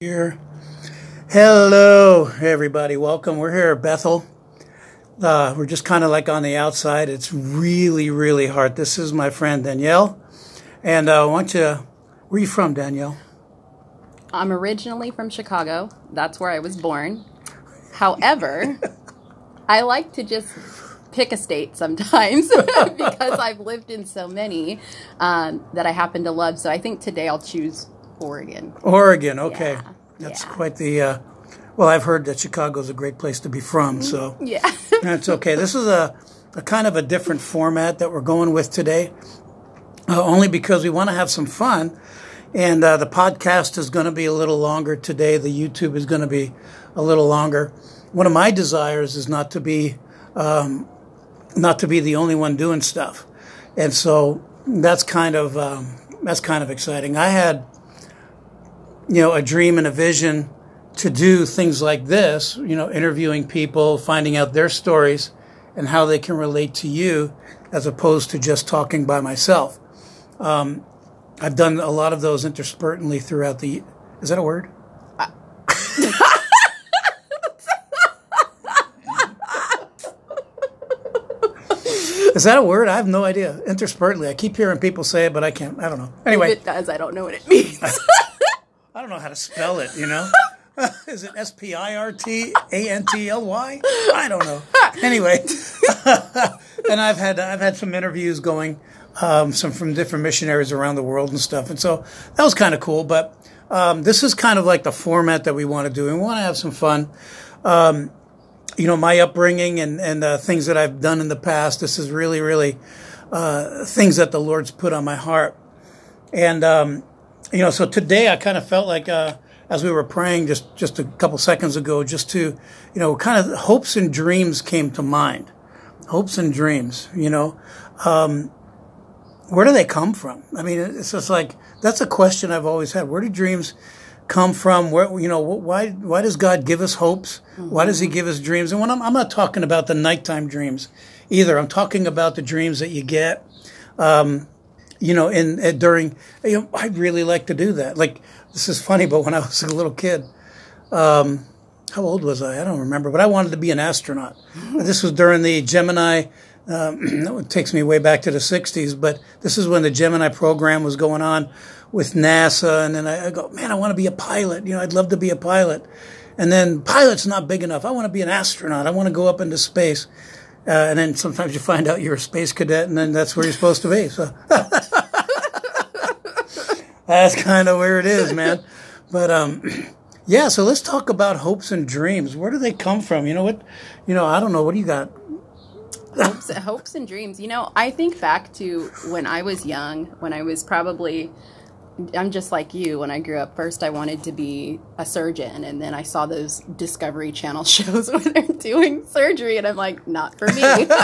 Here. Hello, everybody. Welcome. We're here at Bethel. We're just kind of like on the outside. It's really, really hard. This is my friend Danielle. And where are you from, Danielle? I'm originally from Chicago. That's where I was born. However, I like to just pick a state sometimes because I've lived in so many that I happen to love. So I think today I'll choose Oregon. Oregon, okay. Yeah. That's quite the, well, I've heard that Chicago's a great place to be from, so yeah. That's okay. This is a kind of a different format that we're going with today, only because we want to have some fun, and the podcast is going to be a little longer today. The YouTube is going to be a little longer. One of my desires is not to be the only one doing stuff, and so that's kind of exciting. I had a dream and a vision to do things like this, interviewing people, finding out their stories and how they can relate to you as opposed to just talking by myself. I've done a lot of those interspersely throughout is that a word? Is that a word? I have no idea. Interspersely. I keep hearing people say it, but I don't know. Anyway. If it does, I don't know what it means. I don't know how to spell it, Is it Spirtantly? I don't know. Anyway, and I've had some interviews going, some from different missionaries around the world and stuff, and so that was kind of cool. But this is kind of like the format that we want to do, and we want to have some fun. My upbringing and things that I've done in the past. This is really, really things that the Lord's put on my heart, and so today I kind of felt like. As we were praying just a couple seconds ago, just to, kind of hopes and dreams came to mind. Hopes and dreams, where do they come from? I mean, it's just like, that's a question I've always had. Where do dreams come from? Where, why does God give us hopes? Mm-hmm. Why does he give us dreams? And when I'm not talking about the nighttime dreams either. I'm talking about the dreams that you get, during, I'd really like to do that. Like, this is funny, but when I was a little kid, how old was I? I don't remember, but I wanted to be an astronaut. This was during the Gemini, it takes me way back to the 60s, but this is when the Gemini program was going on with NASA, and then I go, man, I want to be a pilot. I'd love to be a pilot. And then pilot's not big enough. I want to be an astronaut. I want to go up into space. And then sometimes you find out you're a space cadet, and then that's where you're supposed to be. So that's kind of where it is, man. But, so let's talk about hopes and dreams. Where do they come from? I don't know. What do you got? Hopes and dreams. I think back to when I was young, when I was I'm just like you. When I grew up, first I wanted to be a surgeon, and then I saw those Discovery Channel shows where they're doing surgery, and I'm like, not for me.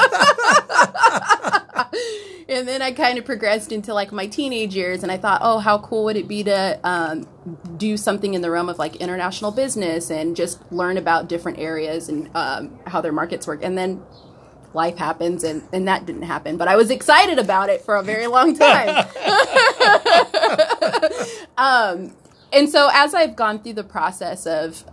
And then I kind of progressed into like my teenage years, and I thought, oh, how cool would it be to do something in the realm of like international business and just learn about different areas and how their markets work. And then life happens, and that didn't happen. But I was excited about it for a very long time. And so as I've gone through the process of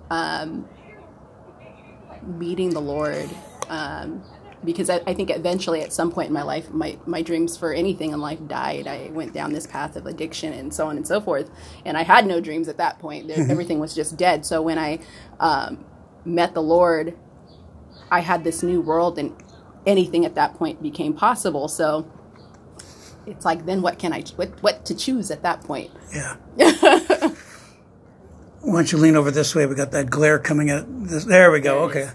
meeting the Lord, because I think eventually at some point in my life, my dreams for anything in life died. I went down this path of addiction and so on and so forth. And I had no dreams at that point. Everything was just dead. So when I met the Lord, I had this new world, and anything at that point became possible. So it's like, then what to choose at that point? Yeah. Why don't you lean over this way? We got that glare coming at this. There we go. Okay.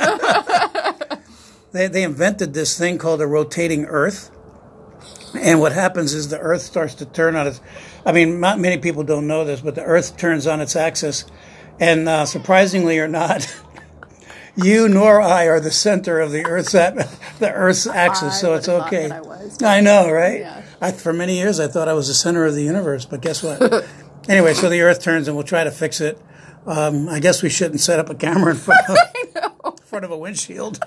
They invented this thing called a rotating Earth. And what happens is the Earth starts to turn on its... not many people don't know this, but the Earth turns on its axis. And surprisingly or not, you nor I are the center of the Earth's axis, so it's okay. I know, right? Yeah. For many years, I thought I was the center of the universe, but guess what? Anyway, so the Earth turns, and we'll try to fix it. I guess we shouldn't set up a camera in front of a windshield.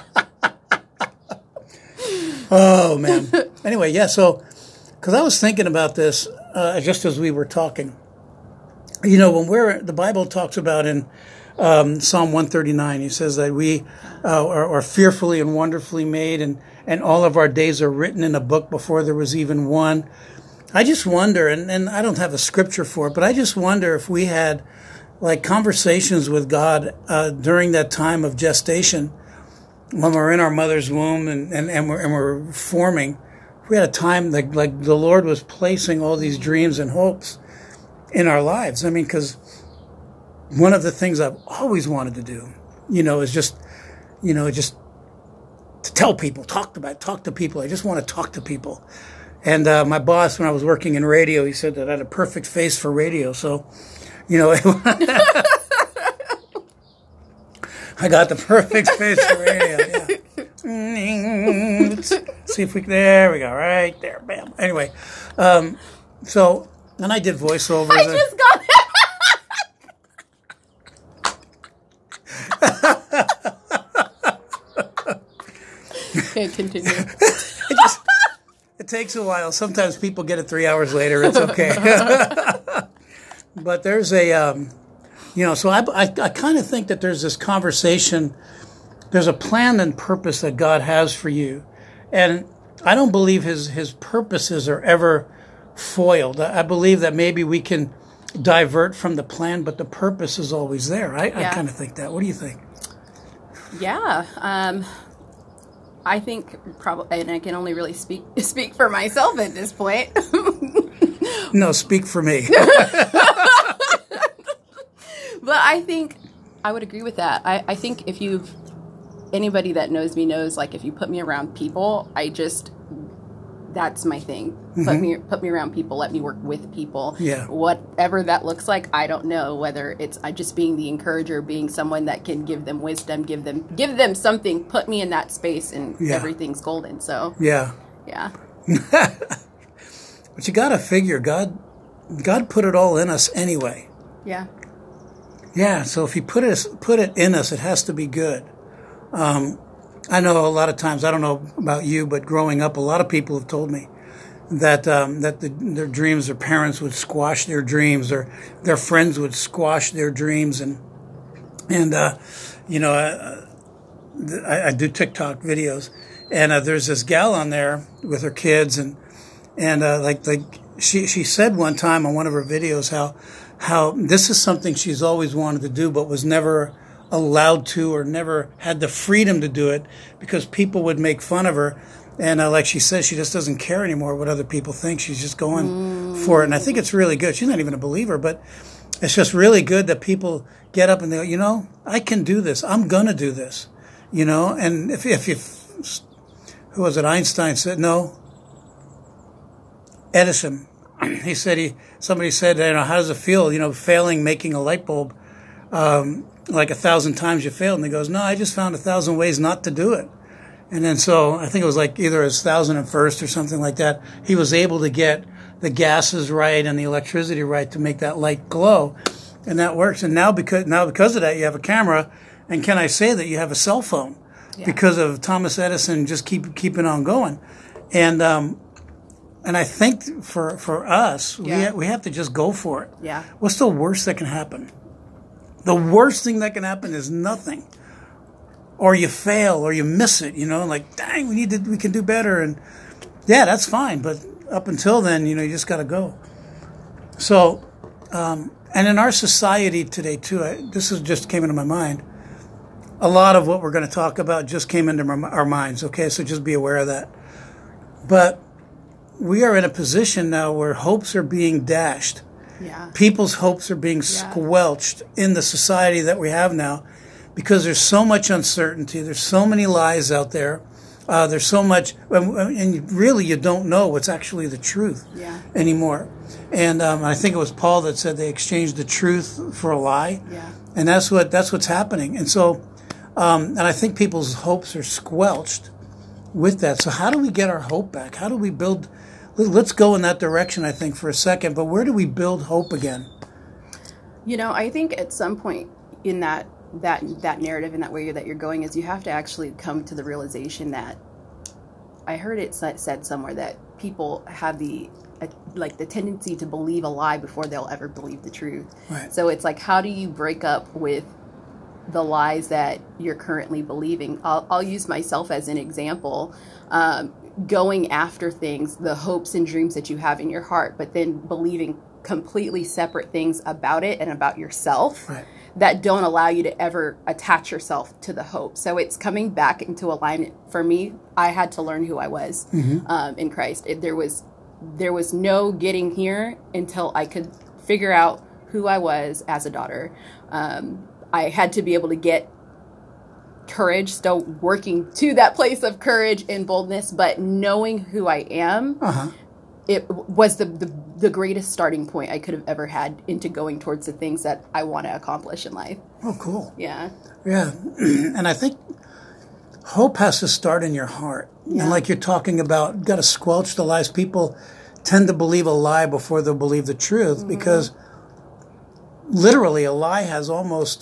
Oh, man. Anyway, yeah, so, because I was thinking about this just as we were talking. when the Bible talks about in Psalm 139, he says that we are fearfully and wonderfully made, and all of our days are written in a book before there was even one. I just wonder, and I don't have a scripture for it, but I just wonder if we had like conversations with God during that time of gestation, when we're in our mother's womb and we're forming. We had a time like the Lord was placing all these dreams and hopes in our lives. I mean, because one of the things I've always wanted to do, is just to tell people, talk to people. I just want to talk to people. And my boss, when I was working in radio, he said that I had a perfect face for radio. So, I got the perfect face for radio. Yeah. Let's see if there we go, right there, bam. Anyway, and I did voiceovers. I just got it. Okay, continue. It takes a while. Sometimes people get it 3 hours later. It's okay. But there's so I kind of think that there's this conversation. There's a plan and purpose that God has for you. And I don't believe his purposes are ever foiled. I believe that maybe we can divert from the plan, but the purpose is always there. I kind of think that. What do you think? Yeah. I think probably, and I can only really speak for myself at this point. No, speak for me. But I think I would agree with that. I think anybody that knows me knows, like, if you put me around people, that's my thing. Mm-hmm. Put me around people. Let me work with people. Yeah. Whatever that looks like, I don't know. Whether it's just being the encourager, being someone that can give them wisdom, give them something. Put me in that space, and everything's golden. So yeah. But you got to figure God put it all in us anyway. Yeah. Yeah. So if He put it in us, it has to be good. I know a lot of times, I don't know about you, but growing up, a lot of people have told me that their dreams, their parents would squash their dreams, or their friends would squash their dreams, and I do TikTok videos, and there's this gal on there with her kids, and like she said one time on one of her videos how this is something she's always wanted to do, but was never allowed to, or never had the freedom to do it because people would make fun of her. And like she says, she just doesn't care anymore what other people think. She's just going for it. And I think it's really good. She's not even a believer, but it's just really good that people get up and they go, I can do this. I'm going to do this. And if who was it? Einstein said, no. Edison. He said, somebody said, how does it feel, failing, making a light bulb? Like 1,000 times you failed. And he goes, no, I just found 1,000 ways not to do it. And then so I think it was like either his 1,001st or something like that. He was able to get the gases right and the electricity right to make that light glow. And that works. And now because of that, you have a camera. And can I say that you have a cell phone because of Thomas Edison just keeping on going. And I think for us, we have to just go for it. Yeah. What's the worst that can happen? The worst thing that can happen is nothing. Or you fail, or you miss it, like, dang, we can do better. And yeah, that's fine. But up until then, you just got to go. So, and in our society today too, this just came into my mind. A lot of what we're going to talk about just came into our minds. Okay. So just be aware of that. But we are in a position now where hopes are being dashed. Yeah. People's hopes are being squelched in the society that we have now, because there's so much uncertainty. There's so many lies out there. There's so much, and really you don't know what's actually the truth anymore. And I think it was Paul that said they exchanged the truth for a lie. Yeah. And that's what's happening. And so, and I think people's hopes are squelched with that. So how do we get our hope back? How do we build? Let's go in that direction, I think, for a second. But where do we build hope again? I think at some point in that narrative, in that way that you're going, is you have to actually come to the realization that, I heard it said somewhere that people have the like the tendency to believe a lie before they'll ever believe the truth. Right. So it's like, how do you break up with the lies that you're currently believing? I'll use myself as an example. Going after things, the hopes and dreams that you have in your heart, but then believing completely separate things about it and about yourself. Right. That don't allow you to ever attach yourself to the hope. So it's coming back into alignment. For me, I had to learn who I was in Christ. There was no getting here until I could figure out who I was as a daughter. I had to be able to get courage, still working to that place of courage and boldness, but knowing who I am, it was the greatest starting point I could have ever had into going towards the things that I want to accomplish in life. Oh, cool. Yeah. Yeah. And I think hope has to start in your heart. Yeah. And like you're talking about, got to squelch the lies. People tend to believe a lie before they'll believe the truth because literally a lie is almost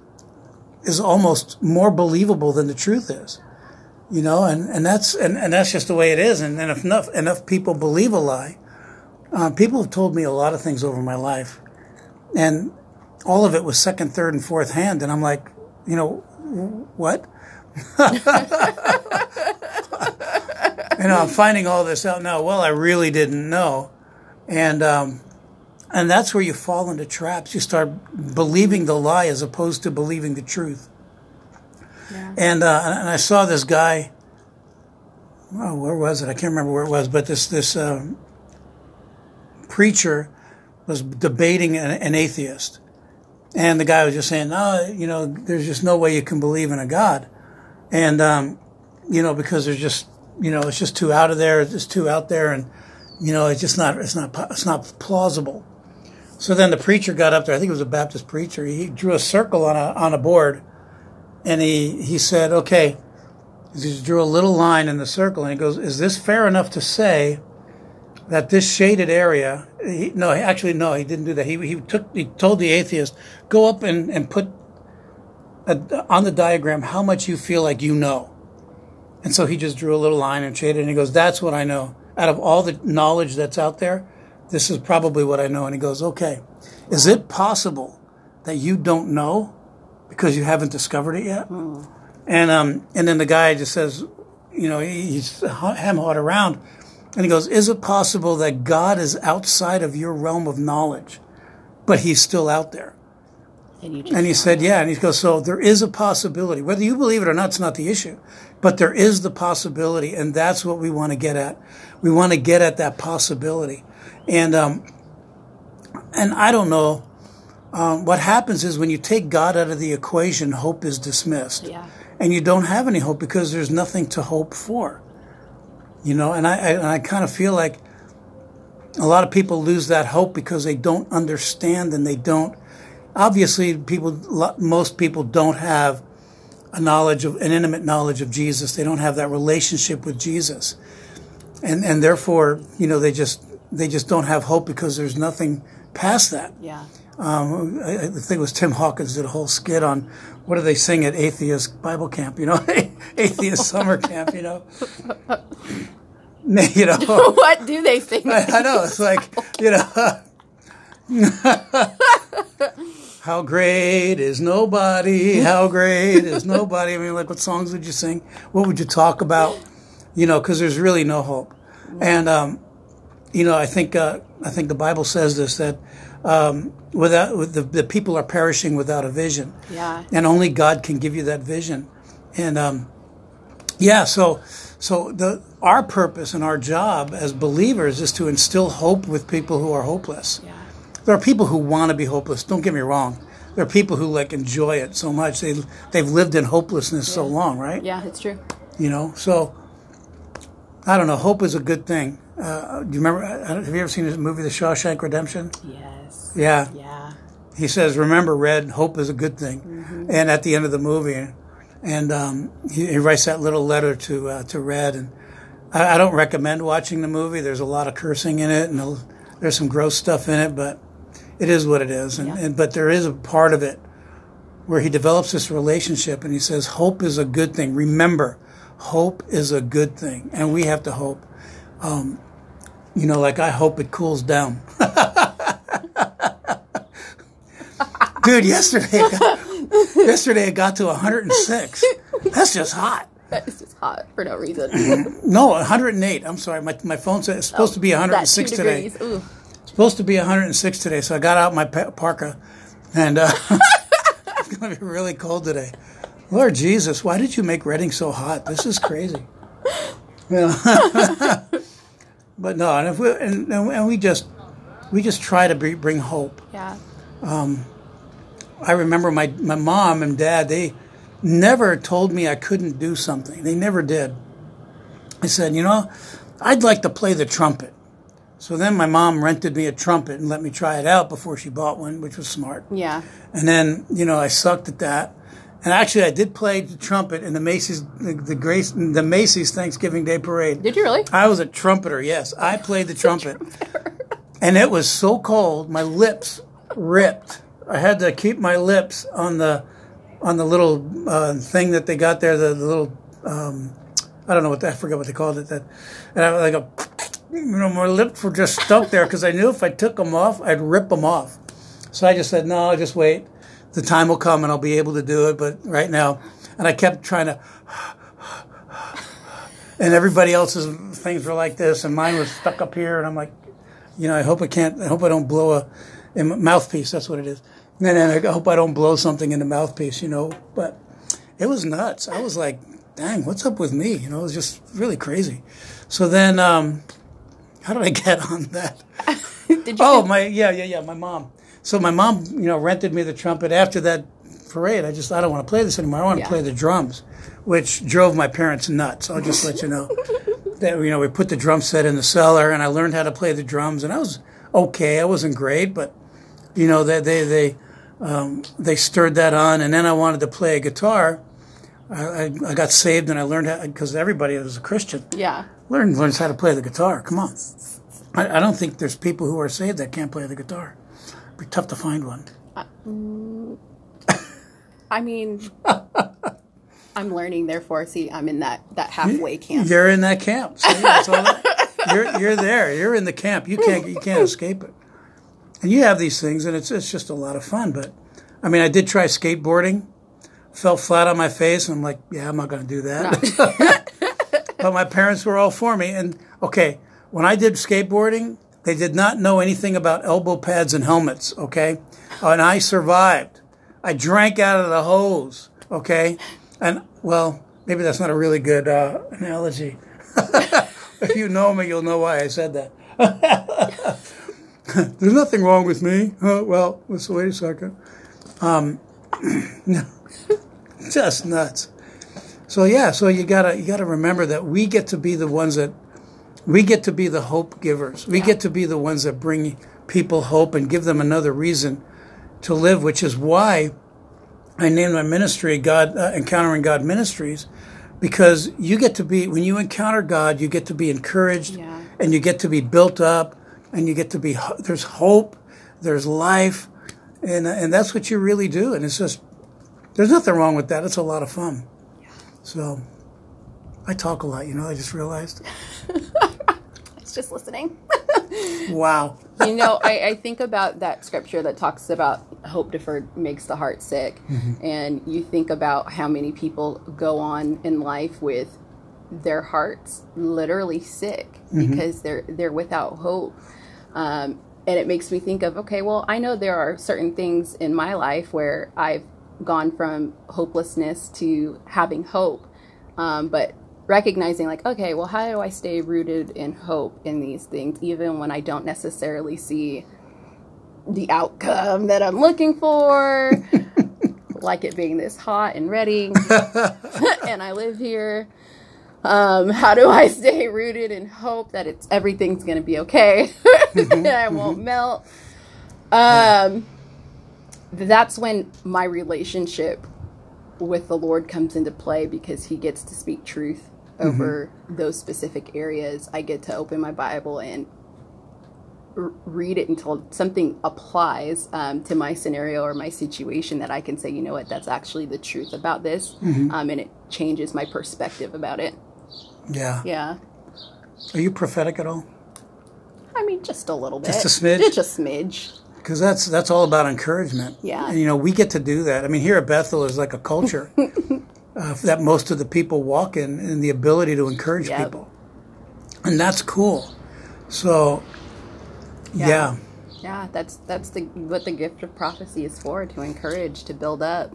more believable than the truth is. You know, and that's just the way it is. And if enough people believe a lie, people have told me a lot of things over my life, and all of it was second, third, and fourth hand. And I'm like, you know, what? I'm finding all this out now. Well, I really didn't know, and that's where you fall into traps. You start believing the lie as opposed to believing the truth. Yeah. And I saw this guy. Oh, where was it? I can't remember where it was. But this preacher was debating an atheist, and the guy was just saying, "No, you know, there's just no way you can believe in a God," and you know, because there's just, you know, it's just too out of there. It's just too out there, and you know, it's not plausible. So then the preacher got up there. I think it was a Baptist preacher. He drew a circle on a board. And he said, okay, he just drew a little line in the circle, and he goes, is this fair enough to say that this shaded area, no, he didn't do that. He told the atheist, go up and put on the diagram how much you feel like you know. And so he just drew a little line and shaded, and he goes, that's what I know. Out of all the knowledge that's out there, this is probably what I know. And he goes, okay, is it possible that you don't know because you haven't discovered it yet? And then the guy just says, you know, he's hem-hawed around, and he goes, is it possible that God is outside of your realm of knowledge, but he's still out there? And he said, yeah. And he goes, so there is a possibility. Whether you believe it or not, it's not the issue. But there is the possibility, and that's what we want to get at. We want to get at that possibility. And I don't know. What happens is when you take God out of the equation, hope is dismissed. Yeah. And you don't have any hope because there's nothing to hope for. You know, and I kind of feel like a lot of people lose that hope because they don't understand, and they don't. Obviously, most people don't have an intimate knowledge of Jesus. They don't have that relationship with Jesus. And therefore, you know, they just don't have hope because there's nothing past that. Yeah. I think it was Tim Hawkins did a whole skit on what do they sing at Atheist Bible Camp, you know, Atheist Summer Camp, you know. You know. What do they sing? I know, it's like, you know, how great is nobody, how great is nobody. I mean, like, what songs would you sing? What would you talk about? You know, because there's really no hope. And, you know, I think the Bible says this, that the people are perishing without a vision. Yeah. And only God can give you that vision. And so our purpose and our job as believers is to instill hope with people who are hopeless. Yeah. There are people who want to be hopeless. Don't get me wrong. There are people who like enjoy it so much. They've lived in hopelessness so long, right? Yeah, it's true. You know, so I don't know. Hope is a good thing. Do you remember? Have you ever seen the movie The Shawshank Redemption? Yes. Yeah. Yeah. He says, "Remember, Red, hope is a good thing." Mm-hmm. And at the end of the movie, and he writes that little letter to Red. And I don't recommend watching the movie. There's a lot of cursing in it, and there's some gross stuff in it, but it is what it is. But there is a part of it where he develops this relationship, and he says, hope is a good thing. Remember, hope is a good thing, and we have to hope. You know, like I hope it cools down. Dude, yesterday it got to 106. That's just hot. That is just hot for no reason. No, 108. I'm sorry. My phone said it's supposed to be 106 today. Ooh. It's supposed to be 106 today, so I got out my parka, and it's going to be really cold today. Lord Jesus, why did you make Reading so hot? This is crazy. You know? But no, and if we just try to bring hope. Yeah. I remember my mom and dad, they never told me I couldn't do something. They never did. I said, you know, I'd like to play the trumpet. So then my mom rented me a trumpet and let me try it out before she bought one, which was smart. Yeah. And then, you know, I sucked at that. And actually, I did play the trumpet in the Macy's Thanksgiving Day Parade. Did you really? I was a trumpeter, yes. I played the trumpet. And it was so cold, my lips ripped. I had to keep my lips on the little thing that they got there, the little I don't know I forgot what they called it. And I was like my lips were just stuck there because I knew if I took them off, I'd rip them off. So I just said, no, I'll just wait. The time will come and I'll be able to do it. But right now, and I kept trying to, and everybody else's things were like this, and mine was stuck up here, and I'm like, you know, I hope I don't blow a mouthpiece. That's what it is. And then I hope I don't blow something in the mouthpiece, you know. But it was nuts. I was like, dang, what's up with me? You know, it was just really crazy. So then, how did I get on that? Did you? My mom. So my mom, you know, rented me the trumpet after that parade. I don't want to play this anymore. I want to play the drums, which drove my parents nuts. I'll just let you know. That, you know, we put the drum set in the cellar, and I learned how to play the drums, and I was okay. I wasn't great, but you know, they stirred that on, and then I wanted to play a guitar. I got saved, and I learned how, because everybody was a Christian. Yeah. Learns how to play the guitar. Come on. I don't think there's people who are saved that can't play the guitar. It'd be tough to find one. I mean, I'm learning. Therefore, see, I'm in that halfway camp. You're in that camp. See, that's all you're there. You're in the camp. You can't escape it. And you have these things, and it's just a lot of fun. But I mean, I did try skateboarding. Fell flat on my face, and I'm like, yeah, I'm not going to do that. No. But my parents were all for me. And okay, when I did skateboarding, they did not know anything about elbow pads and helmets. Okay, and I survived. I drank out of the hose. Okay, and well, maybe that's not a really good analogy. If you know me, you'll know why I said that. There's nothing wrong with me. Well, let's wait a second. No, just nuts. So yeah, so you gotta remember that we get to be the ones that we get to be the hope givers. We get to be the ones that bring people hope and give them another reason to live, which is why I named my ministry Encountering God Ministries, because you get to be, when you encounter God, you get to be encouraged, and you get to be built up, and you get to be, there's hope, there's life, and that's what you really do. And it's just, there's nothing wrong with that. It's a lot of fun. So I talk a lot, you know, I just realized. It's just listening. Wow. You know, I think about that scripture that talks about hope deferred makes the heart sick. Mm-hmm. And you think about how many people go on in life with their hearts literally sick because they're without hope. And it makes me think of, okay, well, I know there are certain things in my life where I've gone from hopelessness to having hope. But recognizing like, okay, well, how do I stay rooted in hope in these things, even when I don't necessarily see the outcome that I'm looking for, like it being this hot and ready, and I live here. How do I stay rooted in hope that everything's going to be okay and I won't melt? That's when my relationship with the Lord comes into play, because he gets to speak truth over those specific areas. I get to open my Bible and read it until something applies to my scenario or my situation, that I can say, you know what, that's actually the truth about this. And it changes my perspective about it. Yeah. Yeah. Are you prophetic at all? I mean, just a little bit. Just a smidge? Just a smidge. Because that's all about encouragement. Yeah. And, we get to do that. I mean, here at Bethel is like a culture that most of the people walk in the ability to encourage people. And that's cool. So, yeah. Yeah, that's what the gift of prophecy is for, to encourage, to build up.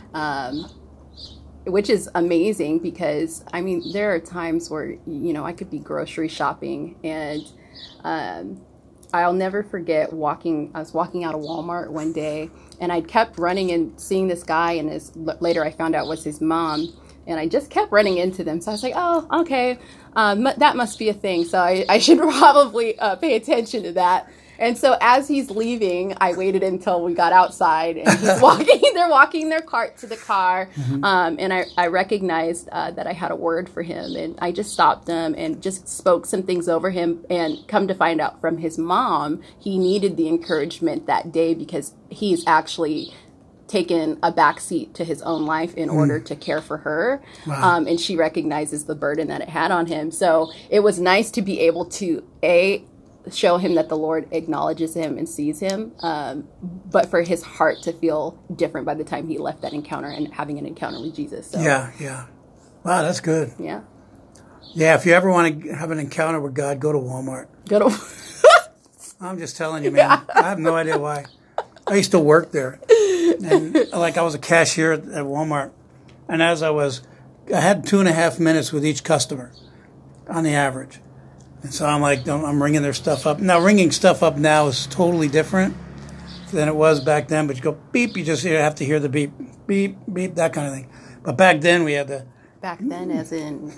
Which is amazing because, I mean, there are times where, I could be grocery shopping and I'll never forget I was walking out of Walmart one day and I kept running and seeing this guy, and later I found out was his mom, and I just kept running into them. So I was like, oh, okay, that must be a thing. So I should probably pay attention to that. And so as he's leaving, I waited until we got outside, and he's they're walking their cart to the car. Mm-hmm. And I recognized that I had a word for him, and I just stopped him and just spoke some things over him, and come to find out from his mom, he needed the encouragement that day because he's actually taken a backseat to his own life in order to care for her. Wow. And she recognizes the burden that it had on him. So it was nice to be able to, show him that the Lord acknowledges him and sees him, but for his heart to feel different by the time he left that encounter and having an encounter with Jesus. So. Yeah. Wow, that's good. Yeah. Yeah, if you ever want to have an encounter with God, go to Walmart. I'm just telling you, man. Yeah. I have no idea why. I used to work there. And I was a cashier at Walmart. And as I had 2.5 minutes with each customer on the average. And so I'm ringing their stuff up. Now, ringing stuff up now is totally different than it was back then. But you go beep, you have to hear the beep, beep, beep, that kind of thing. But back then we had the... Back then as in...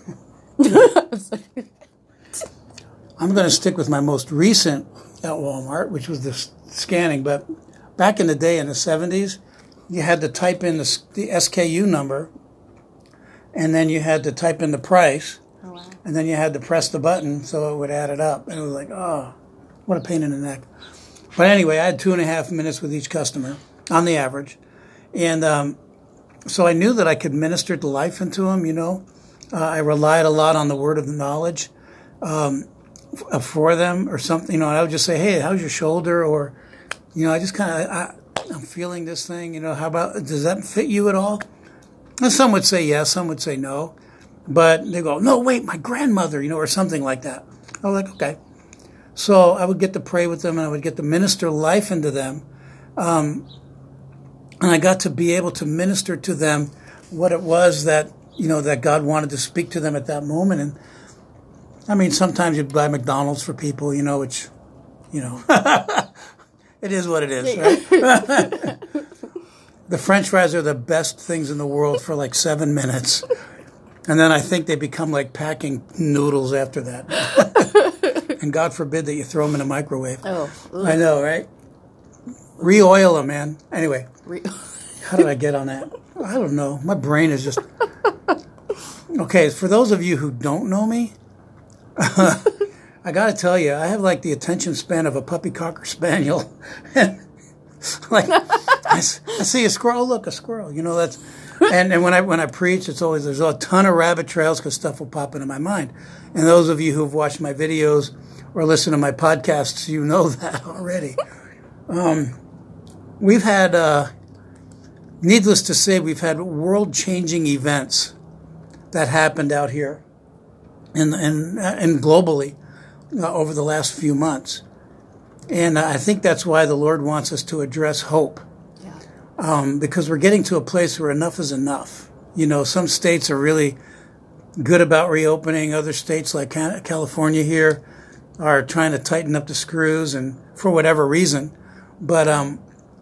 I'm going to stick with my most recent at Walmart, which was the scanning. But back in the day, in the 70s, you had to type in the SKU number, and then you had to type in the price. Oh, wow. And then you had to press the button so it would add it up. And it was like, oh, what a pain in the neck. But anyway, I had 2.5 minutes with each customer on the average. And so I knew that I could minister the life into them, I relied a lot on the word of knowledge for them or something. And I would just say, hey, how's your shoulder? Or, I just I'm feeling this thing. How about, does that fit you at all? And some would say yes, some would say no. But they go, no, wait, my grandmother, or something like that. I was like, okay. So I would get to pray with them, and I would get to minister life into them. And I got to be able to minister to them what it was that, that God wanted to speak to them at that moment. And I mean, sometimes you buy McDonald's for people, which, it is what it is, right? The French fries are the best things in the world for 7 minutes. And then I think they become like packing noodles after that. And God forbid that you throw them in a microwave. Oh, ugh. I know, right? Re-oil them, man. Anyway, how did I get on that? I don't know. My brain is just... Okay, for those of you who don't know me, I got to tell you, I have the attention span of a puppy cocker spaniel. I see a squirrel. Oh, look, a squirrel. That's... And when I preach, it's always, there's a ton of rabbit trails because stuff will pop into my mind. And those of you who have watched my videos or listened to my podcasts, you know that already. We've had, needless to say, we've had world-changing events that happened out here and globally over the last few months. And I think that's why the Lord wants us to address hope. Because we're getting to a place where enough is enough. Some states are really good about reopening. Other states like California here are trying to tighten up the screws, and for whatever reason. But, and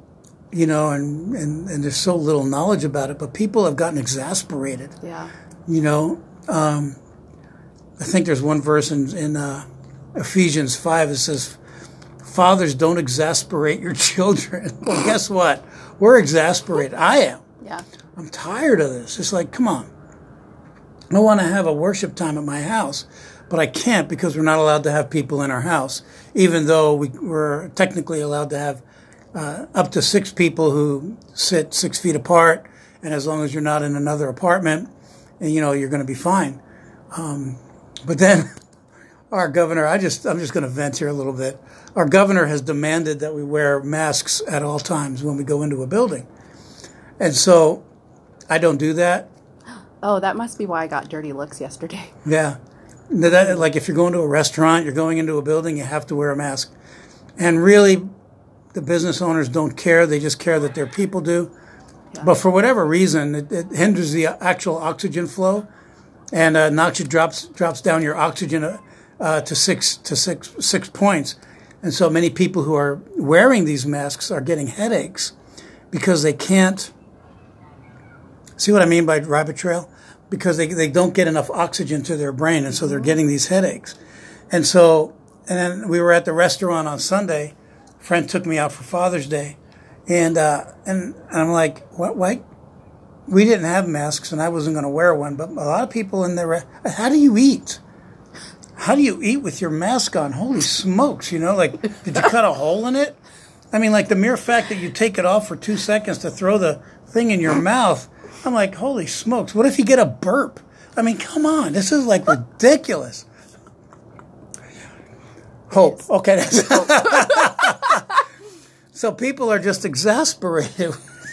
there's so little knowledge about it. But people have gotten exasperated. Yeah. I think there's one verse in Ephesians 5 that says, fathers, don't exasperate your children. Well, guess what? We're exasperated. I am. Yeah. I'm tired of this. It's like, come on. I want to have a worship time at my house, but I can't because we're not allowed to have people in our house, even though we're technically allowed to have up to 6 people who sit 6 feet apart, and as long as you're not in another apartment, and you're going to be fine. But then our governor, I'm just going to vent here a little bit. Our governor has demanded that we wear masks at all times when we go into a building. And so I don't do that. Oh, that must be why I got dirty looks yesterday. Yeah. Like if you're going to a restaurant, you're going into a building, you have to wear a mask. And really, the business owners don't care. They just care that their people do. Yeah. But for whatever reason, it hinders the actual oxygen flow, and knocks you drops down your oxygen to six points. And so many people who are wearing these masks are getting headaches because they can't. See what I mean by rabbit trail? Because they don't get enough oxygen to their brain, and so they're getting these headaches. And then we were at the restaurant on Sunday. A friend took me out for Father's Day, and I'm like, what? Why? We didn't have masks, and I wasn't going to wear one. But a lot of people in there. How do you eat? How do you eat with your mask on? Holy smokes! Like, did you cut a hole in it? I mean, like the mere fact that you take it off for 2 seconds to throw the thing in your mouth. I'm like, holy smokes, what if you get a burp? I mean, come on, this is like ridiculous. Hope. Okay. So people are just exasperated.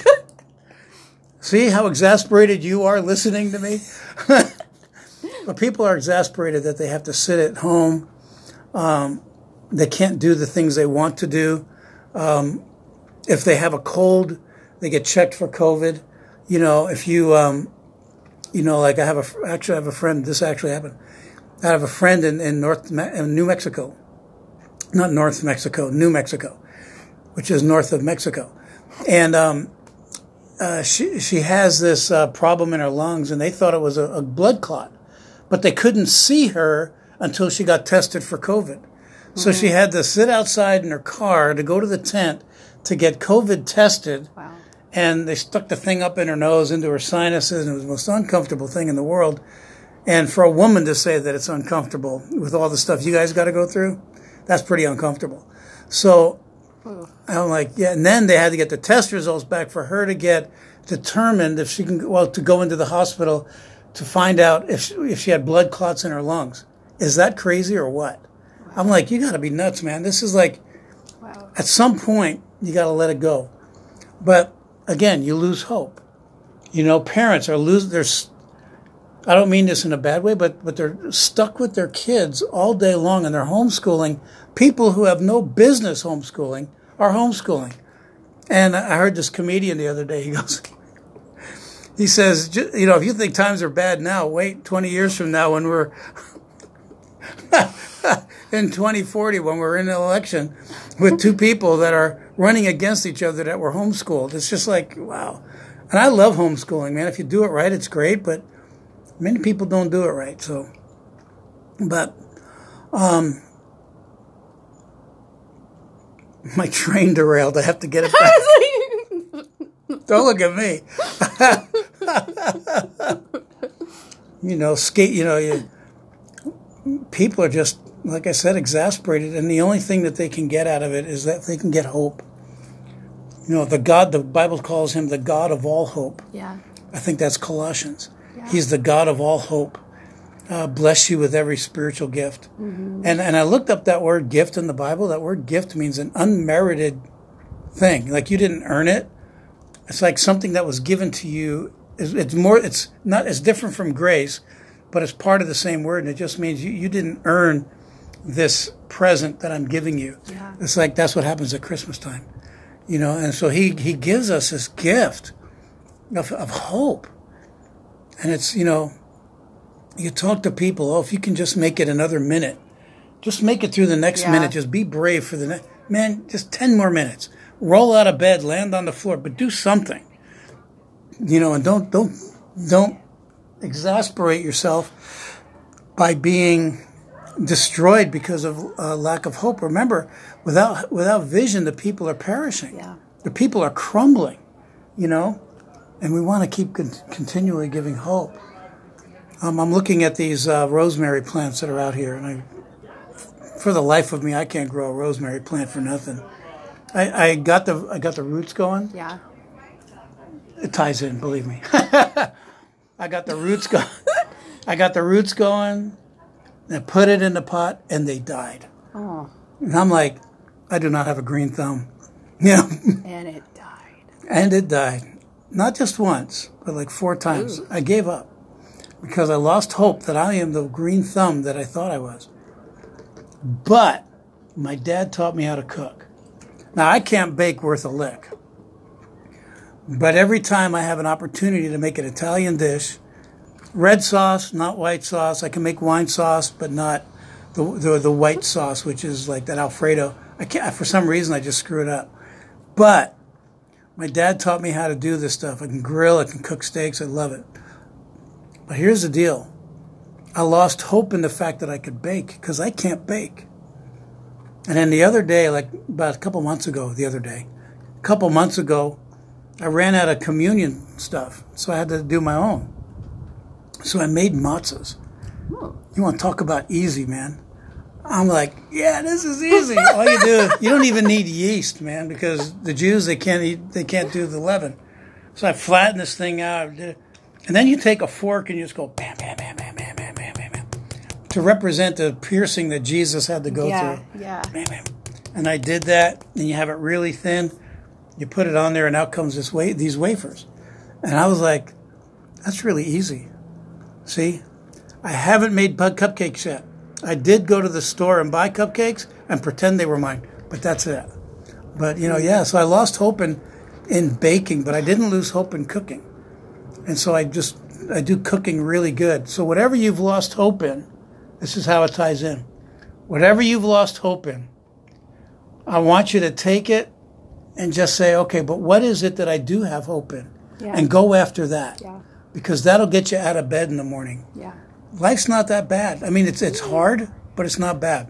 See how exasperated you are listening to me? But people are exasperated that they have to sit at home. They can't do the things they want to do. If they have a cold, they get checked for COVID. If you, like I have a friend, this actually happened. I have a friend in New Mexico, not North Mexico, New Mexico, which is north of Mexico. And, she has this, problem in her lungs, and they thought it was a blood clot, but they couldn't see her until she got tested for COVID. Mm-hmm. So she had to sit outside in her car to go to the tent to get COVID tested. Wow. And they stuck the thing up in her nose, into her sinuses, and it was the most uncomfortable thing in the world. And for a woman to say that it's uncomfortable with all the stuff you guys got to go through, that's pretty uncomfortable. So I'm like, yeah. And then they had to get the test results back for her to get determined if she can, to go into the hospital to find out if she had blood clots in her lungs. Is that crazy or what? Wow. I'm like, you got to be nuts, man. This is like, wow. At some point, you got to let it go. But again, you lose hope. Parents are I don't mean this in a bad way, but they're stuck with their kids all day long, and they're homeschooling. People who have no business homeschooling are homeschooling. And I heard this comedian the other day. He says, if you think times are bad now, wait 20 years from now when we're in 2040, when we're in an election with two people that are running against each other that were homeschooled. It's just like, wow. And I love homeschooling, man. If you do it right, it's great, but many people don't do it right. So, but, my train derailed. I have to get it back. Don't look at me. People are just, like I said, exasperated, and the only thing that they can get out of it is that they can get hope. The Bible calls him the God of all hope. Yeah. I think that's Colossians. Yeah. He's the God of all hope. Bless you with every spiritual gift. Mm-hmm. And I looked up that word gift in the Bible. That word gift means an unmerited thing. Like you didn't earn it. It's like something that was given to you. It's different from grace, but it's part of the same word. And it just means you didn't earn this present that I'm giving you. Yeah. It's like that's what happens at Christmas time. And so he gives us this gift of hope. And it's, you talk to people, if you can just make it another minute, just make it through the next minute, just be brave for the next, man, just 10 more minutes. Roll out of bed, land on the floor, but do something. And don't exasperate yourself by being destroyed because of lack of hope. Remember, without vision, the people are perishing. Yeah. The people are crumbling, and we want to keep continually giving hope. I'm looking at these rosemary plants that are out here, and for the life of me, I can't grow a rosemary plant for nothing. I got the roots going. Yeah. It ties in, believe me. I got the roots going. and I put it in the pot, and they died. Oh. And I'm like, I do not have a green thumb. You know? And it died. And it died. Not just once, but like 4 times. Ooh. I gave up because I lost hope that I am the green thumb that I thought I was. But my dad taught me how to cook. Now, I can't bake worth a lick. But every time I have an opportunity to make an Italian dish, red sauce, not white sauce. I can make wine sauce, but not the white sauce, which is like that Alfredo. I can't, for some reason, I just screw it up. But my dad taught me how to do this stuff. I can grill, I can cook steaks, I love it. But here's the deal. I lost hope in the fact that I could bake because I can't bake. And then the other day, like about a couple months ago, I ran out of communion stuff, so I had to do my own. So I made matzahs. Oh. You want to talk about easy, man? I'm like, yeah, this is easy. All you do, you don't even need yeast, man, because the Jews, they can't do the leaven. So I flattened this thing out, and then you take a fork and you just go bam, bam, bam, bam, bam, bam, bam, bam, bam, to represent the piercing that Jesus had to go through. Yeah. Bam, bam. And I did that, and you have it really thin. You put it on there, and out comes these wafers. And I was like, that's really easy. See, I haven't made cupcakes yet. I did go to the store and buy cupcakes and pretend they were mine, but that's it. But, so I lost hope in baking, but I didn't lose hope in cooking. And so I do cooking really good. So whatever you've lost hope in, this is how it ties in. Whatever you've lost hope in, I want you to take it and just say, okay, but what is it that I do have hope in? Yeah. And go after that. Yeah. Because that'll get you out of bed in the morning. Yeah. Life's not that bad. I mean, it's hard, but it's not bad.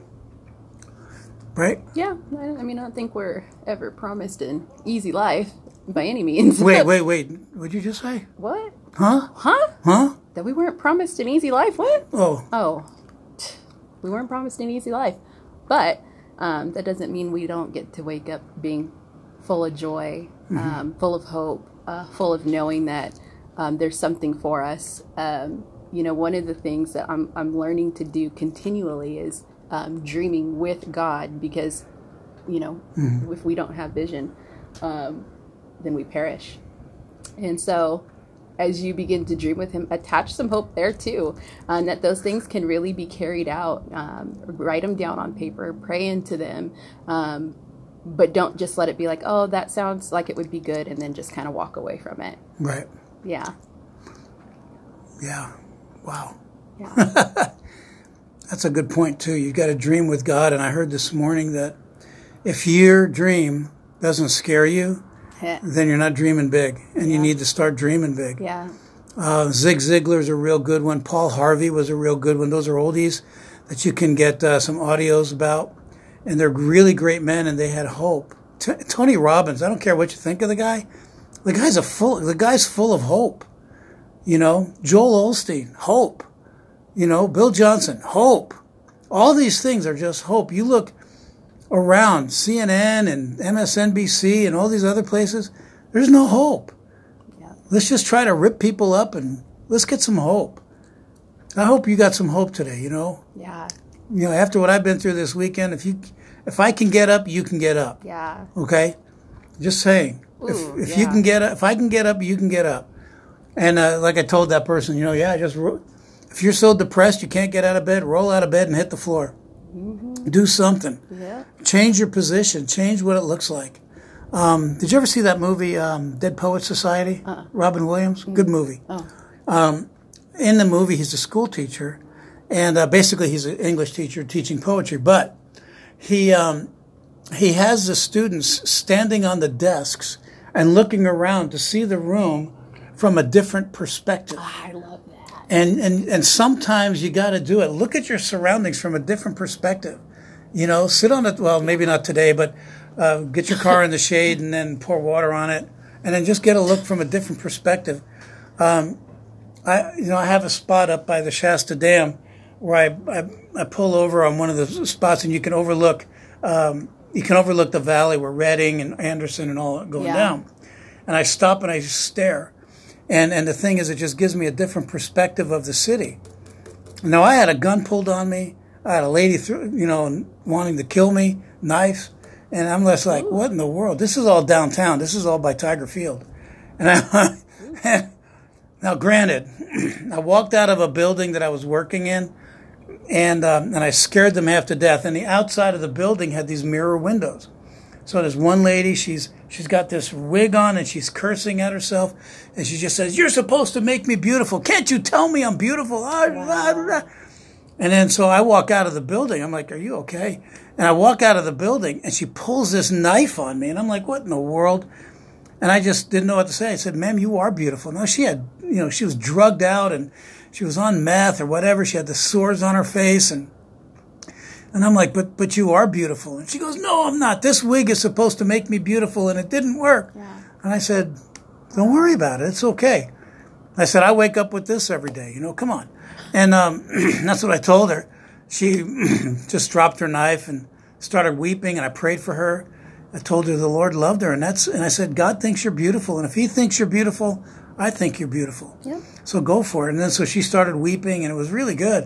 Right? Yeah. I don't think we're ever promised an easy life by any means. Wait. What'd you just say? What? Huh? Huh? That we weren't promised an easy life? What? Oh. We weren't promised an easy life. But that doesn't mean we don't get to wake up being full of joy, full of hope, full of knowing that there's something for us. One of the things that I'm learning to do continually is dreaming with God, because, if we don't have vision, then we perish. And so as you begin to dream with him, attach some hope there too, that those things can really be carried out. Write them down on paper, pray into them, but don't just let it be like, oh, that sounds like it would be good, and then just kind of walk away from it. Right. Yeah. Yeah. Wow. Yeah. That's a good point, too. You got to dream with God. And I heard this morning that if your dream doesn't scare you, then you're not dreaming big. And you need to start dreaming big. Yeah. Zig Ziglar's a real good one. Paul Harvey was a real good one. Those are oldies that you can get some audios about. And they're really great men, and they had hope. Tony Robbins, I don't care what you think of the guy. The guy's full of hope. Joel Osteen, hope. Bill Johnson, hope. All these things are just hope. You look around CNN and MSNBC and all these other places, there's no hope. Yeah. Let's just try to rip people up and let's get some hope. I hope you got some hope today, Yeah. After what I've been through this weekend, if I can get up, you can get up. Yeah. Okay? Just saying. Ooh, if you can get up, if I can get up, you can get up. And like I told that person, if you're so depressed you can't get out of bed, roll out of bed and hit the floor. Mm-hmm. Do something. Yeah. Change your position. Change what it looks like. Did you ever see that movie, Dead Poets Society? Robin Williams? Mm-hmm. Good movie. Oh. In the movie, he's a school teacher, and basically he's an English teacher teaching poetry, but he has the students standing on the desks and looking around to see the room from a different perspective. Oh, I love that. And sometimes you got to do it. Look at your surroundings from a different perspective. Sit on it. Well, maybe not today, but get your car in the shade and then pour water on it, and then just get a look from a different perspective. I have a spot up by the Shasta Dam where I pull over on one of the spots, and you can overlook the valley where Redding and Anderson and all going down. And I stop and I stare. And the thing is, it just gives me a different perspective of the city. Now, I had a gun pulled on me. I had a lady, wanting to kill me, knives. And I'm just like, what in the world? This is all downtown. This is all by Tiger Field. And now, granted, I walked out of a building that I was working in, and I scared them half to death. And the outside of the building had these mirror windows. So there's one lady, she's got this wig on, and she's cursing at herself, and she just says, "You're supposed to make me beautiful. Can't you tell me I'm beautiful?" Wow. And then so I walk out of the building. I'm like, "Are you okay?" And I walk out of the building, and she pulls this knife on me, and I'm like, "What in the world?" And I just didn't know what to say. I said, "Ma'am, you are beautiful." Now, she had, she was drugged out, and she was on meth or whatever. She had the sores on her face, and I'm like, but you are beautiful. And she goes, "No, I'm not. This wig is supposed to make me beautiful, and it didn't work." Yeah. And I said, "Don't worry about it. It's okay." I said, "I wake up with this every day. Come on." And that's what I told her. She just dropped her knife and started weeping, and I prayed for her. I told her the Lord loved her, and I said, God thinks you're beautiful, and if He thinks you're beautiful, I think you're beautiful. Yeah. So go for it. And then so she started weeping, and it was really good.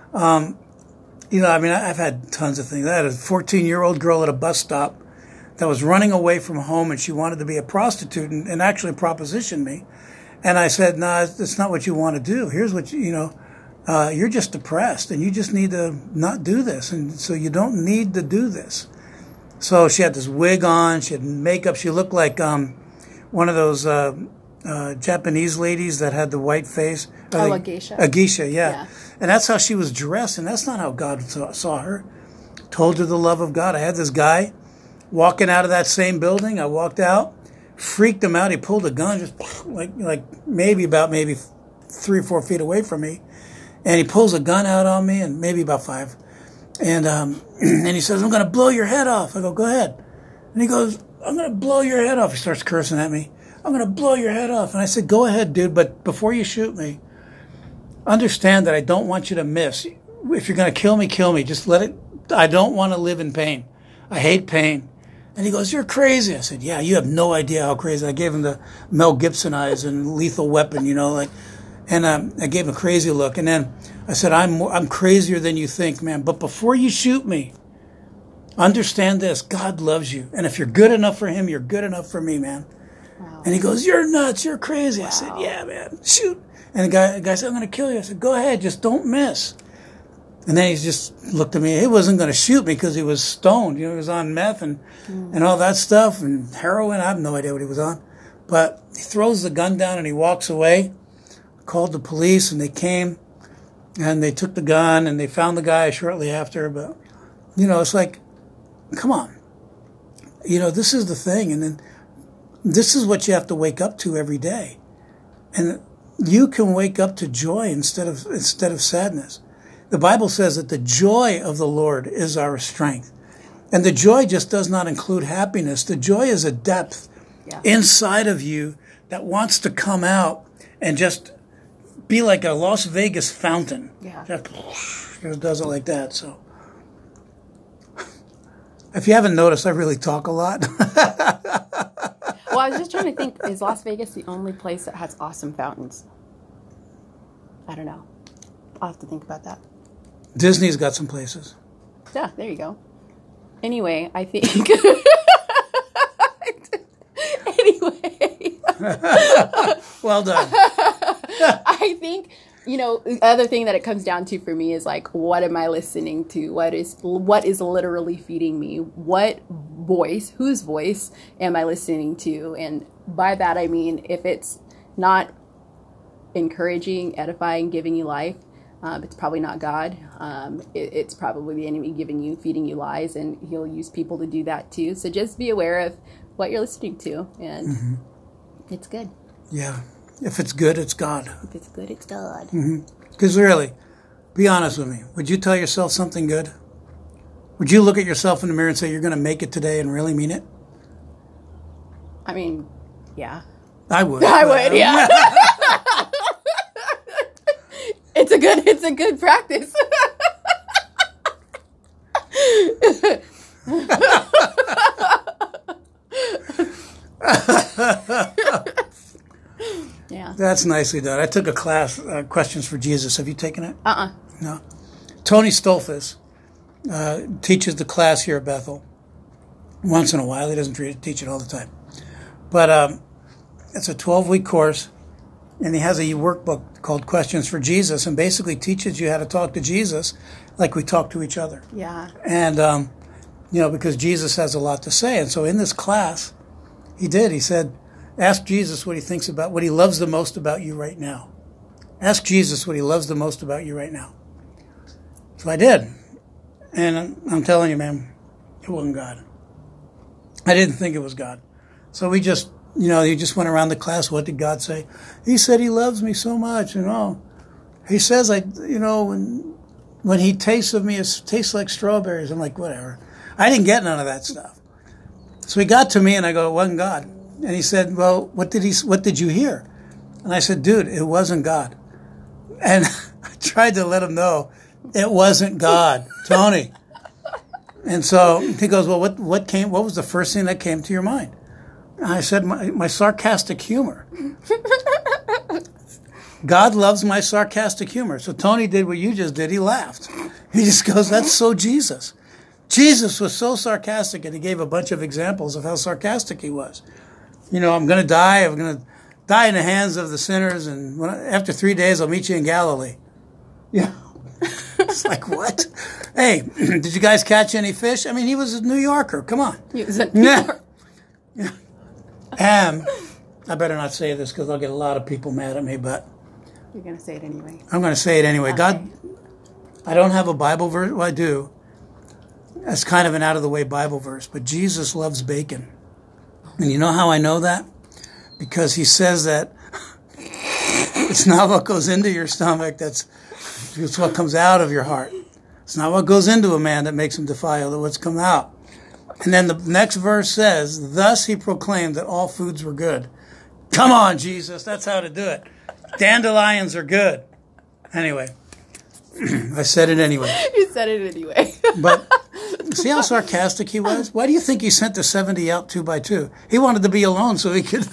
I've had tons of things. I had a 14-year-old girl at a bus stop that was running away from home, and she wanted to be a prostitute and actually propositioned me. And I said, "No, that's not what you want to do. Here's what you're just depressed, and you just need to not do this. And so you don't need to do this." So she had this wig on. She had makeup. She looked like one of those Japanese ladies that had the white face. A geisha. A geisha, yeah. And that's how she was dressed, and that's not how God saw her. Told her the love of God. I had this guy walking out of that same building. I walked out, freaked him out. He pulled a gun just like maybe 3 or 4 feet away from me. And he pulls a gun out on me, and maybe about 5. And he says, "I'm going to blow your head off." I go, "Go ahead." And he goes, "I'm going to blow your head off." He starts cursing at me. "I'm going to blow your head off." And I said, "Go ahead, dude, but before you shoot me, understand that I don't want you to miss. If you're going to kill me, kill me. Just let it. I don't want to live in pain. I hate pain." And he goes, "You're crazy." I said, "Yeah, you have no idea how crazy." I gave him the Mel Gibson eyes and Lethal Weapon, And I gave him a crazy look. And then I said, I'm crazier than you think, man. But before you shoot me, understand this. God loves you. And if you're good enough for Him, you're good enough for me, man." Wow. And he goes, "You're nuts. You're crazy." Wow. I said, "Yeah, man. Shoot." And the guy said, "I'm going to kill you." I said, "Go ahead. Just don't miss." And then he just looked at me. He wasn't going to shoot me because he was stoned. He was on meth and all that stuff and heroin. I have no idea what he was on. But he throws the gun down and he walks away. Called the police, and they came, and they took the gun, and they found the guy shortly after. But, it's like, come on. This is the thing. And then this is what you have to wake up to every day. And you can wake up to joy instead of sadness. The Bible says that the joy of the Lord is our strength. And the joy just does not include happiness. The joy is a depth inside of you that wants to come out and just be like a Las Vegas fountain. Yeah. Just does it like that. So, if you haven't noticed, I really talk a lot. Well, I was just trying to think, is Las Vegas the only place that has awesome fountains? I don't know. I'll have to think about that. Disney's got some places. Yeah, there you go. Anyway, I think... Well done. I think, the other thing that it comes down to for me is like, what am I listening to? What is literally feeding me? Whose voice am I listening to? And by that, I mean, if it's not encouraging, edifying, giving you life, it's probably not God. It's probably the enemy feeding you lies, and he'll use people to do that too. So just be aware of what you're listening to, and it's good. Yeah. If it's good, it's God. If it's good, it's God. Because really, be honest with me. Would you tell yourself something good? Would you look at yourself in the mirror and say, you're going to make it today and really mean it? I mean, yeah. I would. I would, yeah. It's a good practice. Yeah. That's nicely done. I took a class, Questions for Jesus. Have you taken it? No. Tony Stolfus teaches the class here at Bethel once in a while. He doesn't teach it all the time. But it's a 12-week course, and he has a workbook called Questions for Jesus, and basically teaches you how to talk to Jesus like we talk to each other. Yeah. And, because Jesus has a lot to say. And so in this class, he said, ask Jesus what he thinks about, what he loves the most about you right now. Ask Jesus what he loves the most about you right now. So I did. And I'm telling you, man, it wasn't God. I didn't think it was God. So we just, he just went around the class. What did God say? He said he loves me so much. He says, when he tastes of me, it tastes like strawberries. I'm like, whatever. I didn't get none of that stuff. So he got to me and I go, it wasn't God. And he said, well, what did you hear? And I said, dude, it wasn't God. And I tried to let him know it wasn't God, Tony. And so he goes, well, what was the first thing that came to your mind? And I said, my sarcastic humor. God loves my sarcastic humor. So Tony did what you just did. He laughed. He just goes, that's so Jesus. Jesus was so sarcastic, and he gave a bunch of examples of how sarcastic he was. I'm going to die. I'm going to die in the hands of the sinners, and after 3 days, I'll meet you in Galilee. Yeah. It's like, what? Hey, did you guys catch any fish? I mean, he was a New Yorker. Come on. He was a New Yorker. Yeah. And I better not say this because I'll get a lot of people mad at me, but you're going to say it anyway. I'm going to say it anyway. Okay. God, I don't have a Bible verse. Well, I do. That's kind of an out-of-the-way Bible verse, but Jesus loves bacon. And you know how I know that? Because he says that it's not what goes into your stomach, it's what comes out of your heart. It's not what goes into a man that makes him defiled, but what's come out. And then the next verse says, thus he proclaimed that all foods were good. Come on, Jesus, that's how to do it. Dandelions are good. Anyway, I said it anyway. You said it anyway. But see how sarcastic he was? Why do you think he sent the 70 out 2 by 2? He wanted to be alone so he could...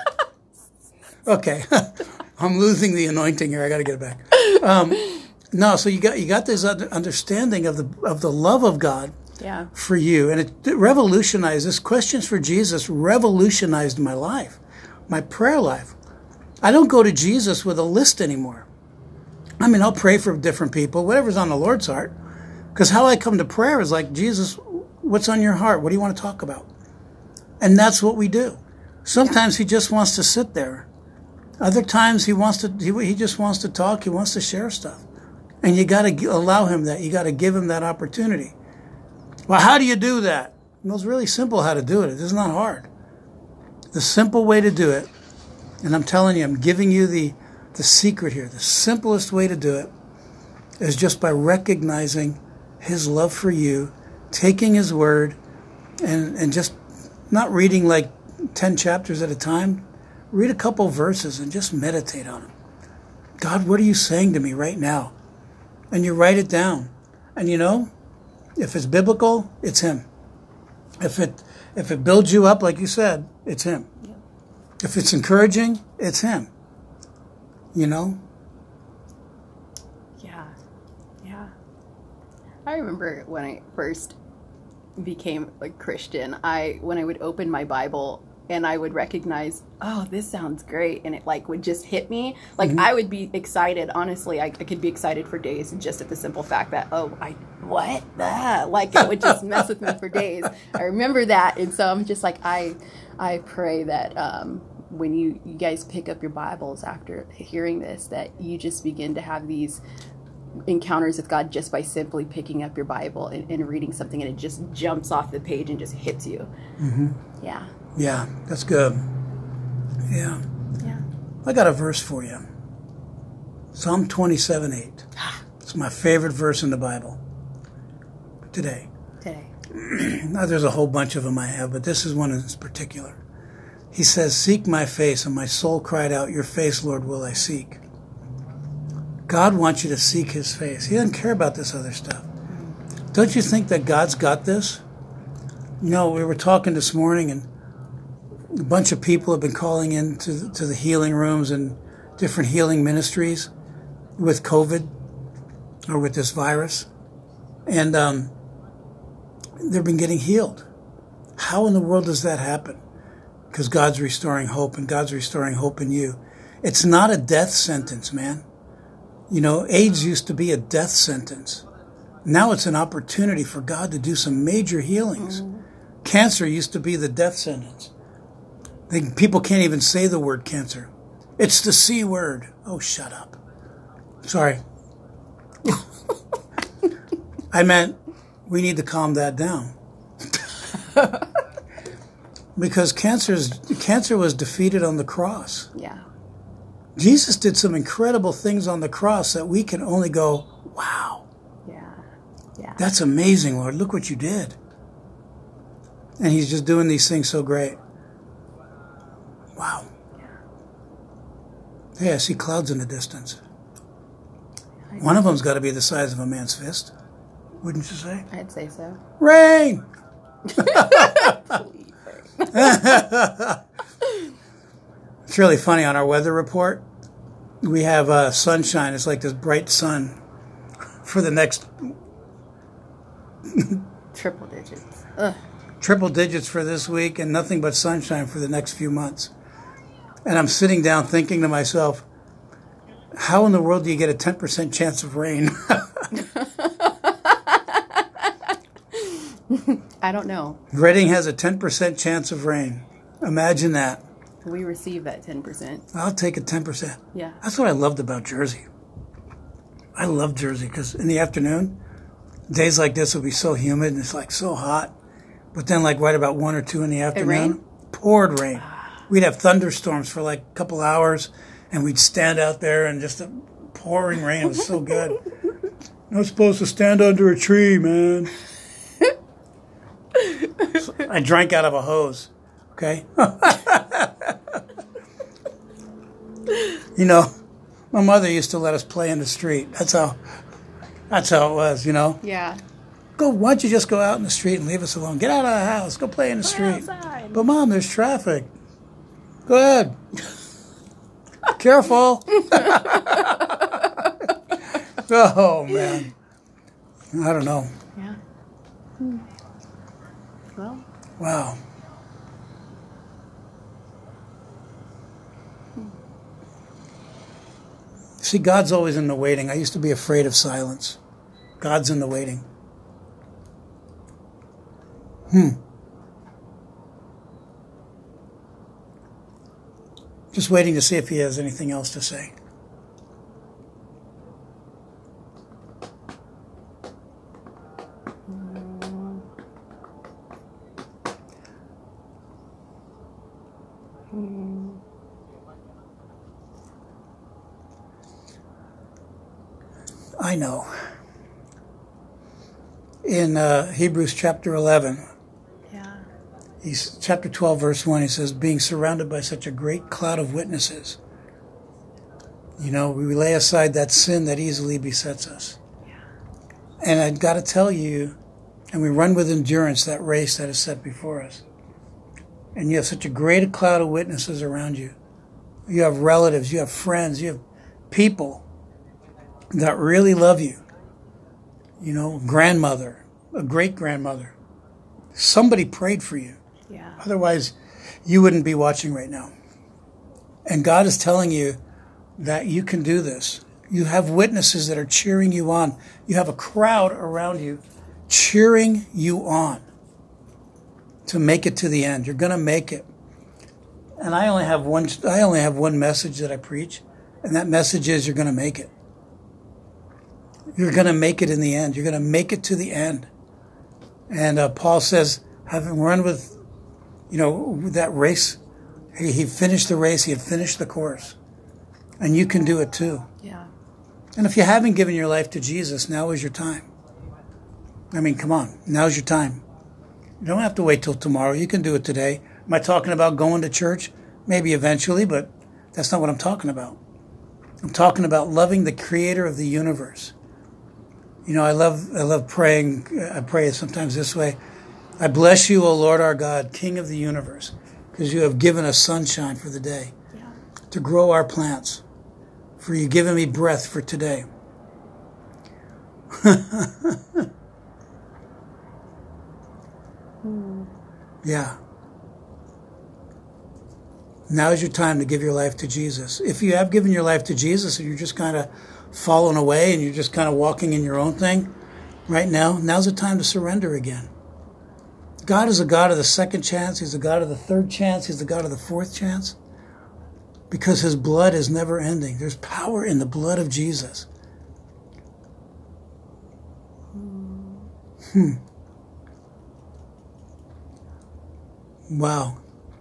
Okay. I'm losing the anointing here. I got to get it back. No, so you got this understanding of the love of God for you. And it revolutionized, this Questions for Jesus revolutionized my life, my prayer life. I don't go to Jesus with a list anymore. I mean, I'll pray for different people, whatever's on the Lord's heart. Because how I come to prayer is like, Jesus, what's on your heart? What do you want to talk about? And that's what we do. Sometimes he just wants to sit there. Other times he just wants to talk. He wants to share stuff. And you got to allow him that. You got to give him that opportunity. Well, how do you do that? Well, it's really simple how to do it. It's not hard. The simple way to do it, and I'm telling you, I'm giving you the secret here. The simplest way to do it is just by recognizing his love for you, taking his word, and just not reading like 10 chapters at a time. Read a couple verses and just meditate on them. God, what are you saying to me right now? And you write it down. And if it's biblical, it's him. If it builds you up, like you said, it's him. Yeah. If it's encouraging, it's him. Yeah. I remember when I first became a Christian, when I would open my Bible and I would recognize, oh, this sounds great, and it would just hit me. I would be excited. Honestly, I could be excited for days just at the simple fact that, it would just mess with me for days. I remember that, and so I'm just I pray that when you guys pick up your Bibles after hearing this, that you just begin to have these encounters with God just by simply picking up your Bible and reading something, and it just jumps off the page and just hits you. Mm-hmm. Yeah. Yeah, that's good. Yeah. Yeah. I got a verse for you. Psalm 27:8. It's my favorite verse in the Bible. Today. Now, there's a whole bunch of them I have, but this is one in particular. He says, seek my face, and my soul cried out, your face, Lord, will I seek. God wants you to seek his face. He doesn't care about this other stuff. Don't you think that God's got this? We were talking this morning, and a bunch of people have been calling in to the healing rooms and different healing ministries with COVID. or with this virus. And they've been getting healed. How in the world does that happen? Because God's restoring hope, and God's restoring hope in you. It's not a death sentence, man. You know, AIDS used to be a death sentence. Now it's an opportunity for God to do some major healings. Cancer used to be the death sentence. People can't even say the word cancer. It's the C word. Oh, shut up. Sorry. I meant we need to calm that down. Because cancer was defeated on the cross. Yeah. Jesus did some incredible things on the cross that we can only go, wow. Yeah. That's amazing, Lord. Look what you did. And he's just doing these things so great. Wow. Hey, I see clouds in the distance. One of them's got to be the size of a man's fist. Wouldn't you say? I'd say so. Rain! It's really funny. On our weather report, we have sunshine. It's like this bright sun for the next... Triple digits. Ugh. Triple digits for this week and nothing but sunshine for the next few months. And I'm sitting down thinking to myself, how in the world do you get a 10% chance of rain? I don't know. Reading has a 10% chance of rain. Imagine that. We receive that 10%. I'll take a 10%. Yeah. That's what I loved about Jersey. I love Jersey because in the afternoon, days like this will be so humid and it's like so hot. But then like right about 1 or 2 in the afternoon, poured rain. We'd have thunderstorms for like a couple hours and we'd stand out there and just a pouring rain. It was so good. Not supposed to stand under a tree, man. So I drank out of a hose. Okay? You know, my mother used to let us play in the street. That's how it was, you know? Yeah. Why don't you just go out in the street and leave us alone? Get out of the house. Go play in the street. Outside. But, Mom, there's traffic. Go ahead. Careful. Oh, man. I don't know. Yeah. Well. Wow. See, God's always in the waiting. I used to be afraid of silence. God's in the waiting. Just waiting to see if he has anything else to say. I know. In Hebrews chapter 11, chapter 12, verse 1, he says, being surrounded by such a great cloud of witnesses, you know, we lay aside that sin that easily besets us. Yeah. And I've got to tell you, and we run with endurance that race that is set before us. And you have such a great cloud of witnesses around you. You have relatives, you have friends, you have people that really love you. You know, grandmother, a great-grandmother. Somebody prayed for you. Yeah. Otherwise, you wouldn't be watching right now. And God is telling you that you can do this. You have witnesses that are cheering you on. You have a crowd around you cheering you on to make it to the end. You're going to make it. And I only have one message that I preach, and that message is you're going to make it. You're going to make it in the end. You're going to make it to the end. And Paul says, having run with, that race, he finished the race. He had finished the course. And you can do it too. Yeah. And if you haven't given your life to Jesus, now is your time. I mean, come on. Now's your time. You don't have to wait till tomorrow. You can do it today. Am I talking about going to church? Maybe eventually, but that's not what I'm talking about. I'm talking about loving the creator of the universe. You know, I love praying. I pray it sometimes this way. I bless you, O Lord our God, King of the universe, because you have given us sunshine for the day, to grow our plants, for you've given me breath for today. Yeah. Now is your time to give your life to Jesus. If you have given your life to Jesus and you're just kind of falling away and you're just kind of walking in your own thing right now, now's the time to surrender again. God is a God of the second chance. He's a God of the third chance. He's the God of the fourth chance. Because his blood is never ending. There's power in the blood of Jesus. Wow.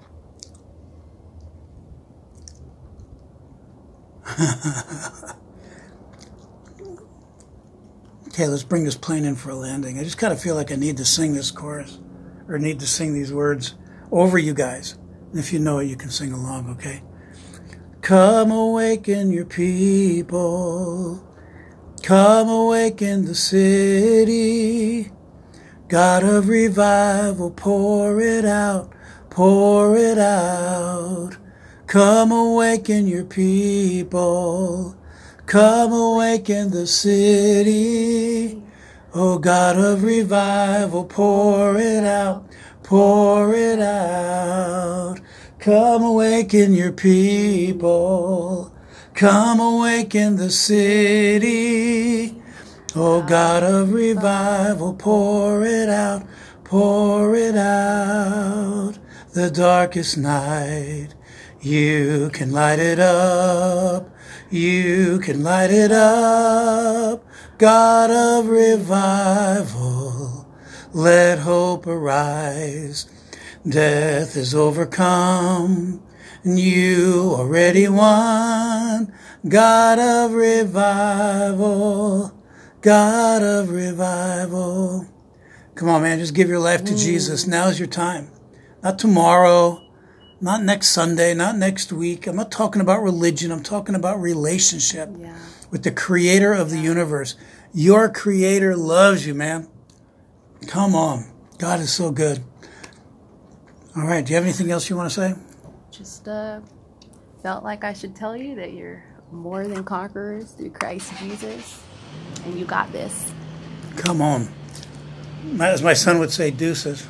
Okay, let's bring this plane in for a landing. I just kind of feel like I need to sing this chorus, or need to sing these words over you guys. And if you know it, you can sing along, okay? Come awaken your people. Come awaken the city. God of revival, pour it out, pour it out. Come awaken your people. Come awaken the city. Oh God of revival, pour it out, pour it out. Come awaken your people. Come awaken the city. Oh God of revival, pour it out, pour it out. The darkest night, you can light it up. You can light it up. God of revival, let hope arise. Death is overcome, and you already won. God of revival, God of revival. Come on, man, just give your life to Jesus. Now's your time. Not tomorrow, not next Sunday, not next week. I'm not talking about religion. I'm talking about relationship with the creator of the universe. Your creator loves you, man. Come on. God is so good. All right. Do you have anything else you want to say? Just felt like I should tell you that you're more than conquerors through Christ Jesus. And you got this. Come on. As my son would say, deuces.